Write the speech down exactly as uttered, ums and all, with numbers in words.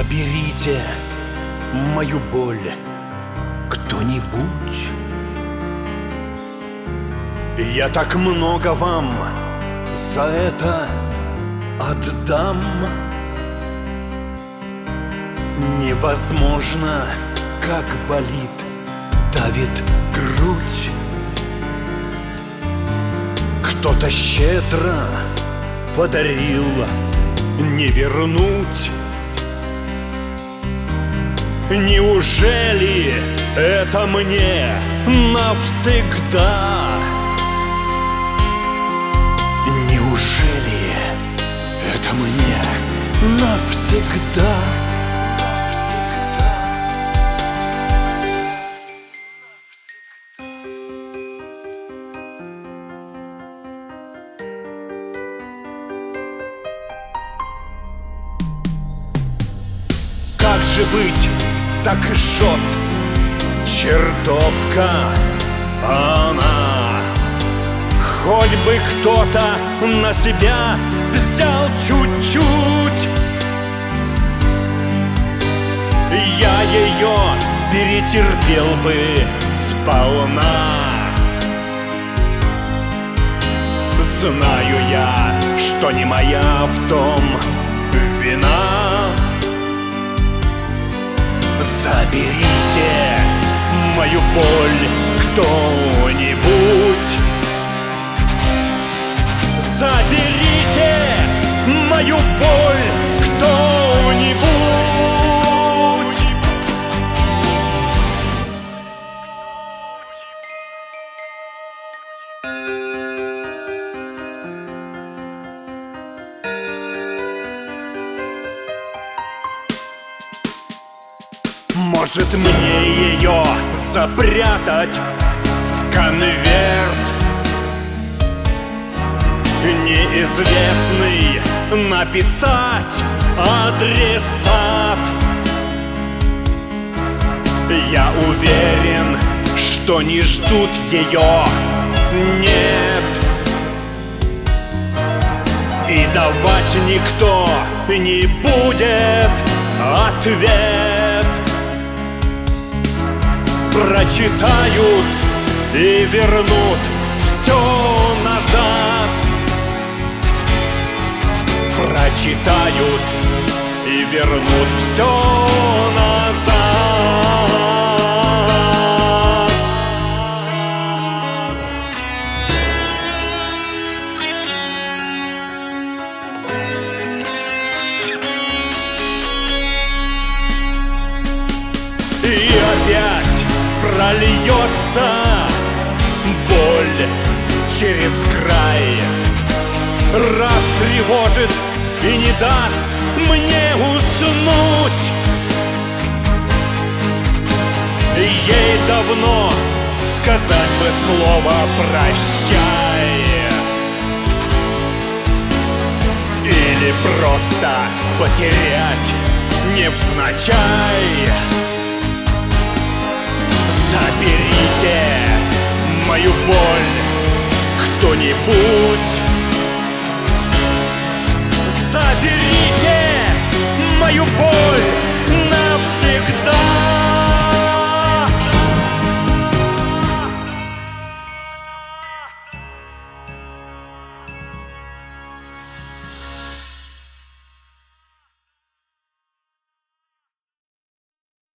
Заберите мою боль кто-нибудь. Я так много вам за это отдам. Невозможно, как болит, давит грудь. Кто-то щедро подарил, не вернуть. Неужели это мне навсегда? Неужели это мне навсегда? Как же быть, так и жжет чертовка она. Хоть бы кто-то на себя взял чуть-чуть, я ее перетерпел бы сполна. Знаю я, что не моя в том вина. Заберите мою боль кто-нибудь. Заберите мою боль кто-нибудь. Может, мне ее запрятать в конверт неизвестный, написать адресат? Я уверен, что не ждут ее, нет. И давать никто не будет ответ. Прочитают и вернут все назад. Прочитают и вернут все назад. И опять прольется боль через край, растревожит и не даст мне уснуть. Ей давно сказать бы слово «прощай» или просто потерять невзначай. Заберите мою боль кто-нибудь.